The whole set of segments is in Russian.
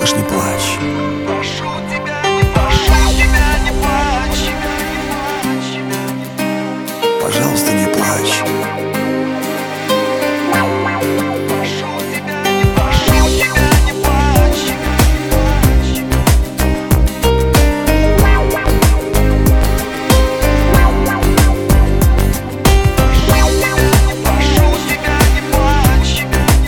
Малыш, не плачь. Прошу тебя, не плачь. Пожалуйста, не плачь. Прошу тебя, не плачь. Прошу тебя, не плачь.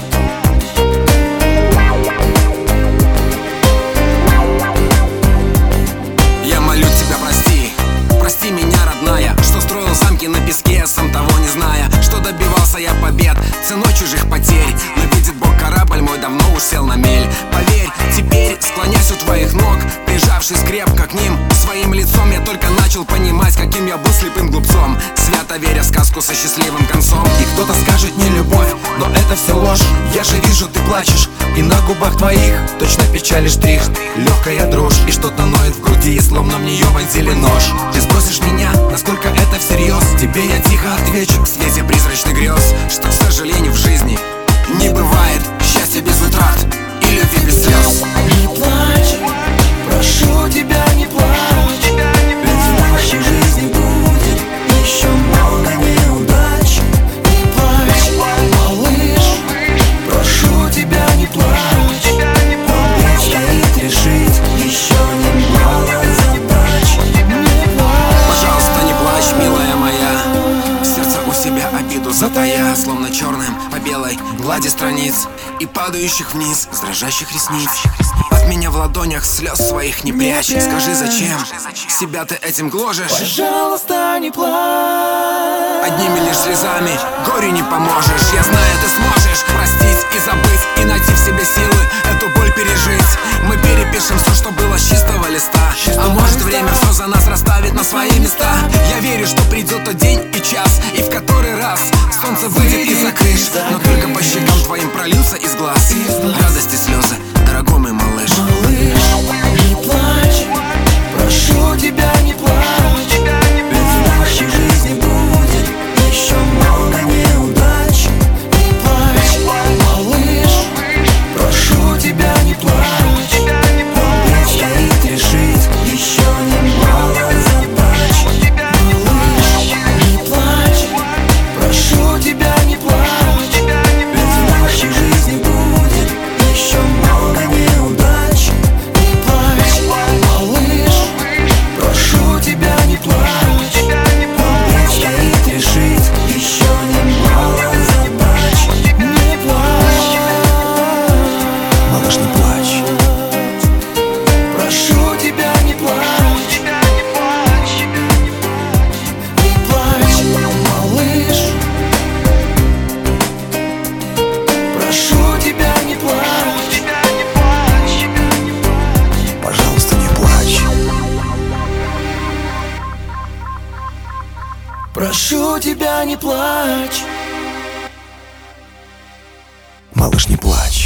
Я молю тебя, прости, прости меня, родная, что строил замки на песке, сам того не зная, что добивался я побед ценой чужих потерь. Но видит Бог, корабль мой давно уж сел на мель. Поверь, теперь склонясь у твоих ног, прижавшись крепко к ним, своим лицом я только начал понимать, каким я был слепым глупцом, свято веря в сказку со счастливым концом. И кто-то скажет не любовь, но это все ложь. Я же вижу, ты плачешь, и на губах твоих точно печали штрих. Легкая дрожь, и что-то ноет в груди, и словно в нее вонзили нож. Ты спросишь меня, насколько это всерьез? Тебе я тихо отвечу, в свете призрачных грез, что, к сожалению, в жизни не бывает счастья без утрат и любви без слез. Не плачь, прошу тебя, не плачь. Ведь в нашей жизни будет еще много неудач. Не плачь, малыш, прошу тебя, не плачь. Предстоит решить еще немало задач. Не плачь. Пожалуйста, не плачь, милая моя, в сердце у себя обиду затая, словно черным по белой глади страниц и падающих вниз с дрожащих ресниц. От меня в ладонях слез своих не прячь. Скажи, зачем себя ты этим гложешь? Пожалуйста, не плачь. Одними лишь слезами горю не поможешь. Я знаю, ты сможешь простить и забыть, и найти в себе силы эту боль пережить. Мы перепишем все, что было с чистого листа. А может, время все за нас расставит на свои места. Я верю, что придет тот день и час, и в который раз солнце выйдет из-за крыш, но только по щекам твоим прольются из глаз радости слезы, дорогой мой малыш. Не плачь, прошу тебя, не плачь. Ведь в нашей жизни будет еще много неудач. Не плачь, малыш, прошу тебя, не плачь. Предстоит решить еще немало задач. Малыш, не плачь, прошу тебя, не плачь. Ведь в нашей жизни будет еще много неудач. Не плачь, малыш, прошу тебя, не плачь. Предстоит решить еще немало задач. Не плачь, Малыш, не плачь. прошу тебя, не плачь. Не плачь, малыш, прошу тебя, не плачь. Пожалуйста, не плачь. Прошу тебя, не плачь. Малыш, не плачь.